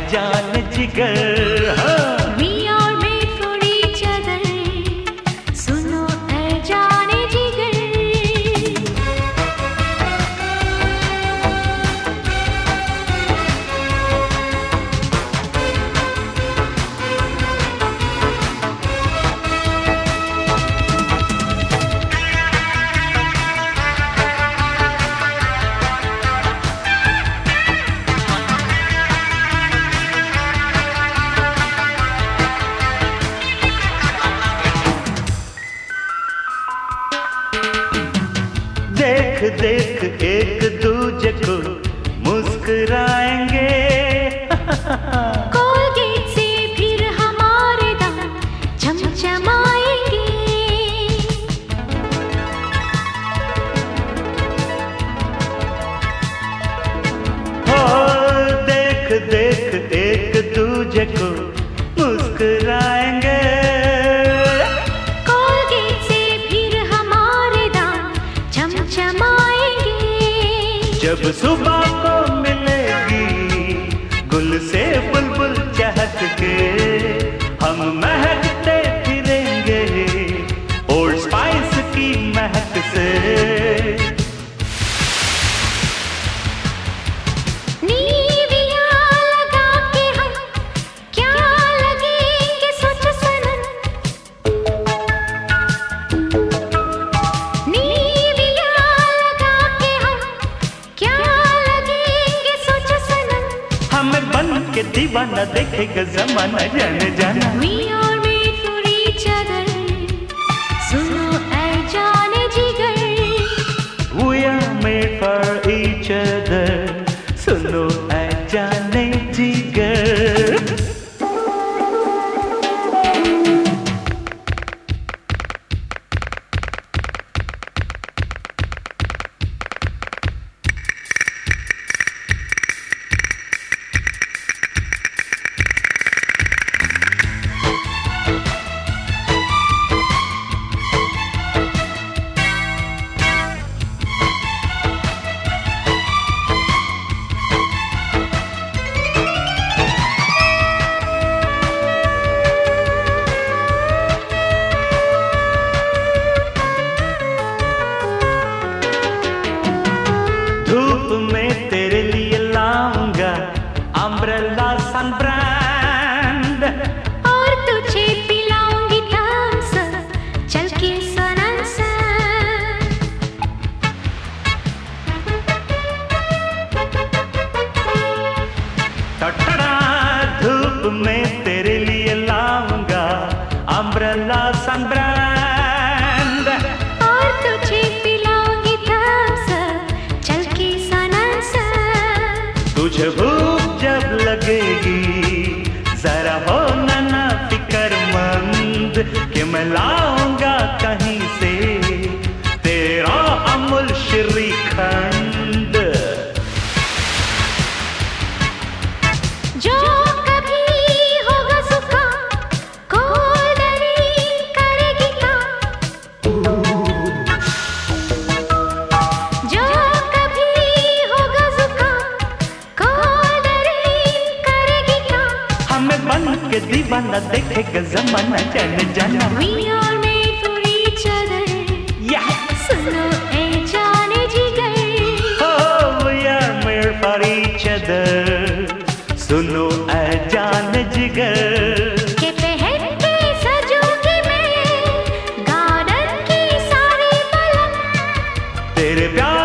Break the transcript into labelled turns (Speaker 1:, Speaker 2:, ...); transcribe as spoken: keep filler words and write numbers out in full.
Speaker 1: जान जिगर। हाँ।
Speaker 2: We are made for each other, सुनो ऐ जाने जिगर।
Speaker 1: देख देख एक दूजे को मुस्कुराएंगे।
Speaker 2: कोलगेट से फिर हमारे दांत चमचमाएंगे।
Speaker 1: हो देख देख एक दूजे को मुस्कुराएंगे।
Speaker 2: कोलगेट से फिर हमारे दांत चमचमाएंगे।
Speaker 1: जब सुबह को मिलेगी गुल से बुलबुल चहक के, हम महकते फिरेंगे ओल्ड स्पाइस की महक से।
Speaker 2: नीविया लगा के हम क्या लगेंगे सोच सनम। नीविया लगा के हम क्या लगेंगे सोच सनम।
Speaker 1: हमें बन के दीवाना देखेगा जमाना, जाने जाना।
Speaker 2: We are made for each other, सुनो ऐ जाने जिगर।
Speaker 1: We are made for each other, सुनो ऐ जाने जिगर। धूप में तेरे लिए लाऊंगा अम्ब्रेला सनब्रांड।
Speaker 2: और तुझे पिलाऊंगी थम्स अप, चल के सनम सा।
Speaker 1: टटड़ा धूप में तेरे लिए लाऊंगा अम्ब्रेला सनब्रांड।
Speaker 2: और तुझे पिलाऊंगी थम्स अप, चल के सनम सा।
Speaker 1: तुझे भूख जब लगेगी जरा हो ना फिक्रमंद, कि मैं लाऊंगा कहीं से तेरा अमूल श्रीखंड।
Speaker 2: जो कभी होगा सुखा कोल्ड ड्रिंक करेगी क्या। जो कभी होगा सुखा कोल्ड ड्रिंक करेगी क्या।
Speaker 1: हमें बन के दीवाना देखेगा जमाना, जाने जाना।
Speaker 2: We are made for each other,
Speaker 1: Yeah.
Speaker 2: सुनो ऐ जाने जिगर।
Speaker 1: Oh, we are made for each other, सुनो ऐ जान जिगर।
Speaker 2: के पहन के सजूंगी मैं गार्डन की सारी पलंग।
Speaker 1: तेरे प्यार